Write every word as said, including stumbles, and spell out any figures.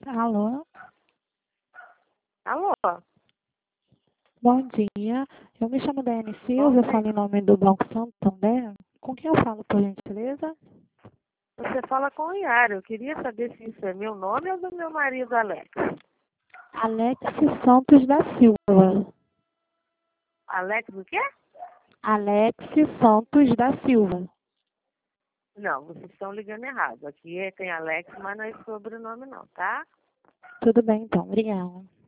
Alô, Alô? bom dia. Eu me chamo Daiane Bom Silva, eu dia. falo em nome do Banco Santander. Com quem eu falo, por gentileza? Você fala com o Iara. Eu queria saber se isso é meu nome ou do meu marido, Alex. Alex Santos da Silva. Alex o quê? Alex Santos da Silva. Não, vocês estão ligando errado. Aqui é- tem Alex, mas não é sobrenome não, tá? Tudo bem, então. Obrigada.